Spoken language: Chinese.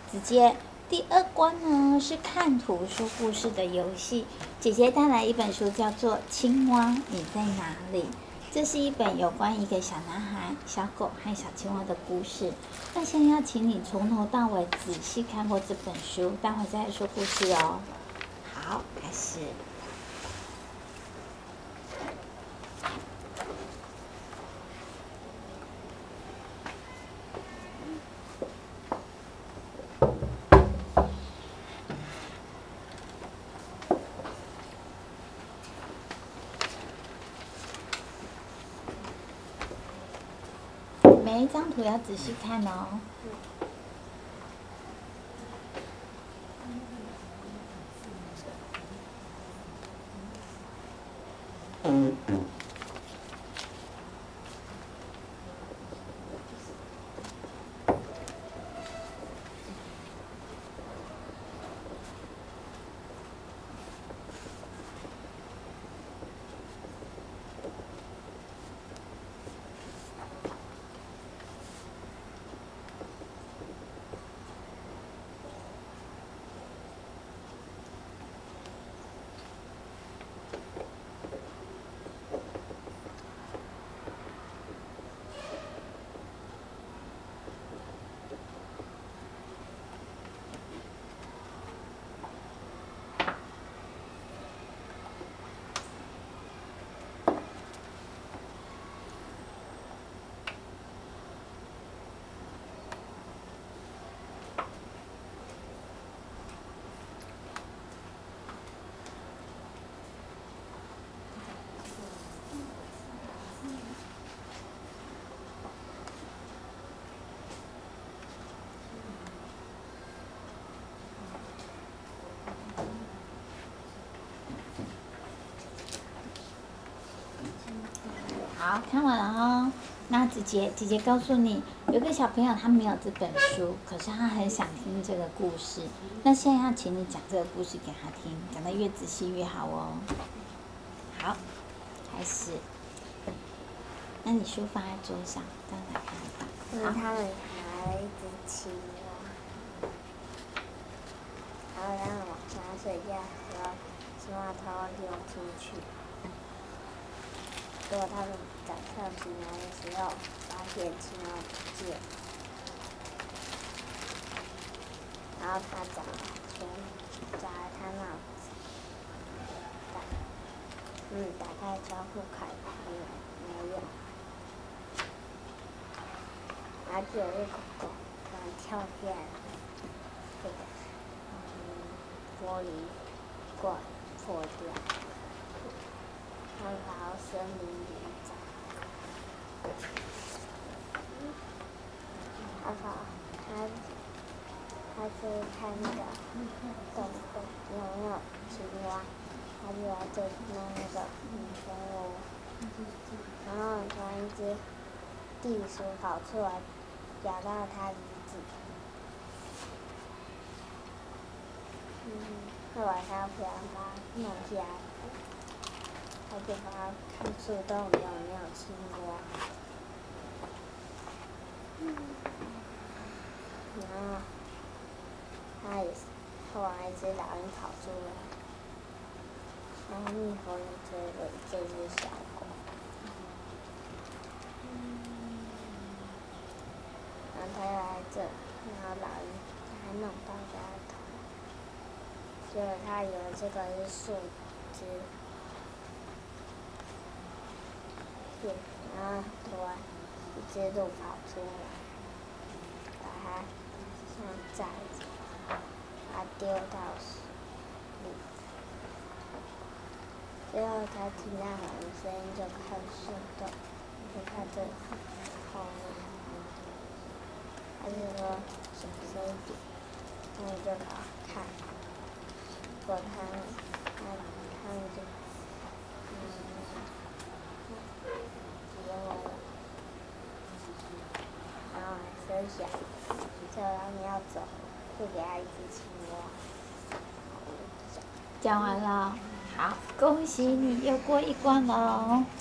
子杰，第2关呢是看图说故事的游戏。姐姐带来一本书，叫做《青蛙你在哪里》。这是一本有关一个小男孩、小狗和小青蛙的故事。那现在要请你从头到尾仔细看过这本书，待会再来说故事哦。好，开始。每一张图要仔细看哦。好，看完了哦。那姐姐告诉你，有个小朋友他没有这本书，可是他很想听这个故事。那现在要请你讲这个故事给他听，讲得越仔细越好哦。好，开始。那你书放在桌上，这样才看得到。 他们还一只青蛙，然后让我晚上睡觉的时候，青蛙它会溜出去。结果他们早上醒来的时候，发现青蛙不见，然后他找了圈，找了他帽子，打开窗户看，没有，然后就有一个狗突然跳下来，这个玻璃罐破掉。他跑到森林里找，他去看那个洞有没有青蛙，他就来这弄那个蜂窝，然后突然一只地鼠跑出来，咬到他鼻子，后来他不想把它弄下来。他就把它看树洞有没有青蛙，然后他也是，后来一只老鹰跑出来，然后蜜蜂也追了这只小狗，然后他又来这，然后老鹰还弄到他的头，结果他以为这个是树枝。然后突然一只鹿跑出来，把它像寨子，把它丢到水里。最后他听到很多声音，就看树洞，就看这后面。他就说小声一点，然后就跑看，结果他们就然后还生小，叫他们要走，就给他一只青蛙。 讲完了，好，恭喜你又过1关了哦。